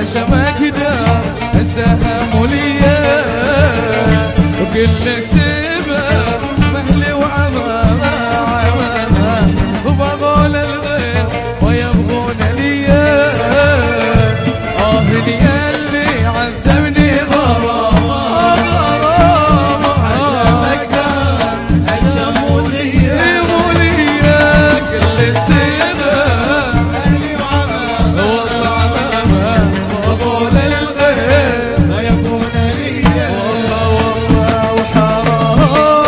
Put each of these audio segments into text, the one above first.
عشان ما اقدر انساها مولية وكل سبب مهلي وعمامها وبغول الغير ويبغون ليا لي اللي عذبني غرام عشان ما اقدر انسى مولية كل السبب مهلي وعمامها والله وبغول الغير ويبغون ليا والله وحرام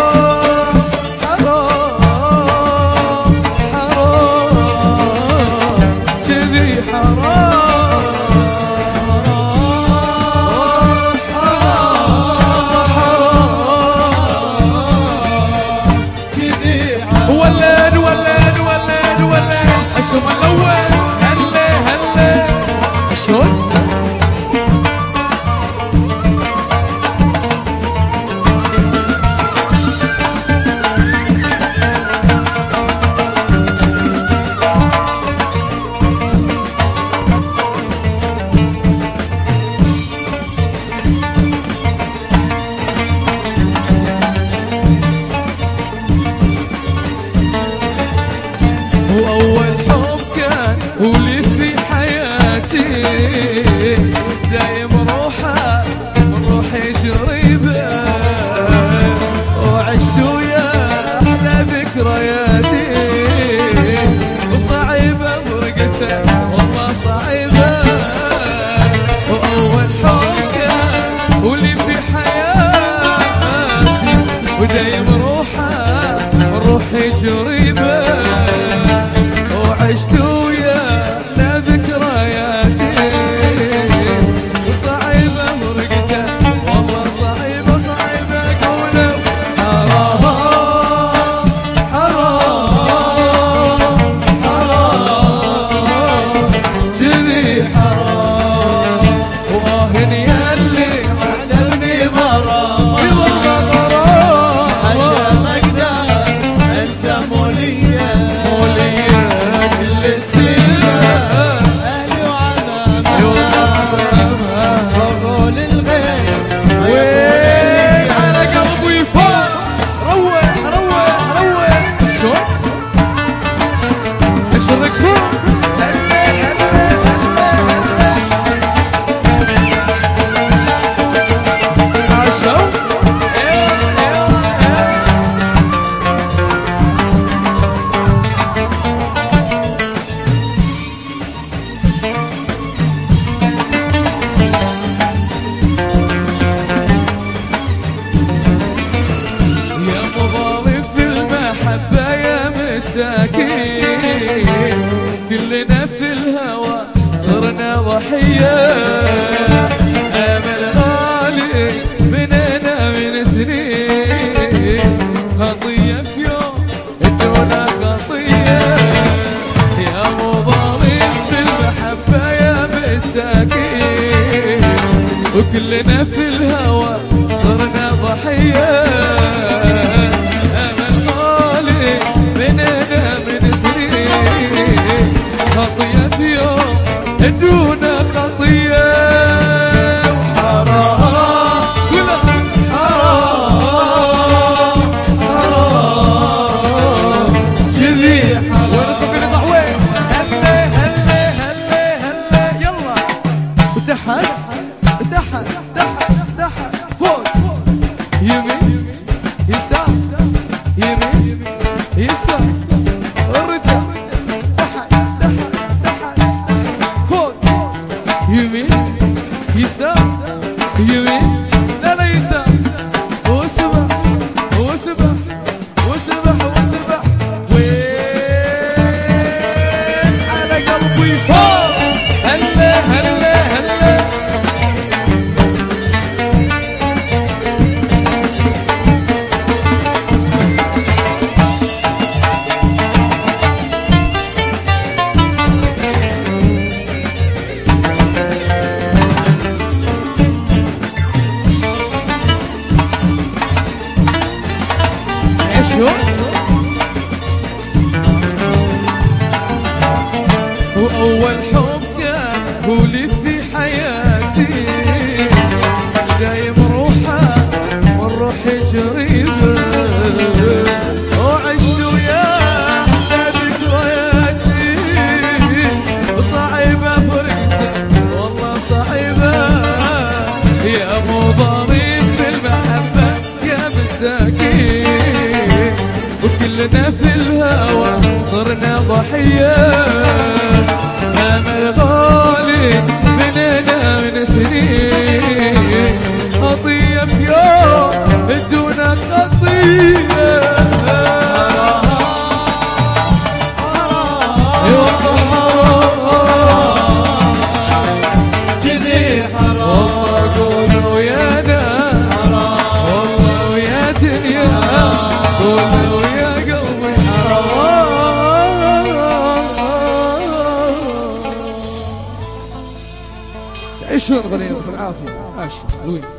كذي حرام شوف الأول هلا شلون وأول ولي في حياتي دايم روحي جريبة وعشت ويا أحلى ذكرياتي وصعيبة فرقته والله صعيبة وأول حب كان ولي في حياتي ودايم روحي جريبة وعشت كلنا في الهوى صرنا ضحية أمل غالي مننا من سنين خطية في يوم دون خطية يا مظالم في المحبة يا مساكين وكلنا في الهوى صرنا ضحية أمل غالي مننا من سنين خطية في يوم دون خطية وحرام كله حرام كذي حرام وين الصبي اللي طحوين هلا يلا وتحت فوق يمين يسار يمين يسار الرجال يمين يسار يمين لا يسار وسبح وين على قلبي فوق هلا وأول حب كان هو اللي في حياتي كلنا في الهوى صرنا ضحية أمل غالي مننا من سنين خطية في يوم دونك خطية كذي حرام والله ويانا والله ويا دنيا والله ويا قلبي تعيشون غنيمة بالعافية عاش حلوين.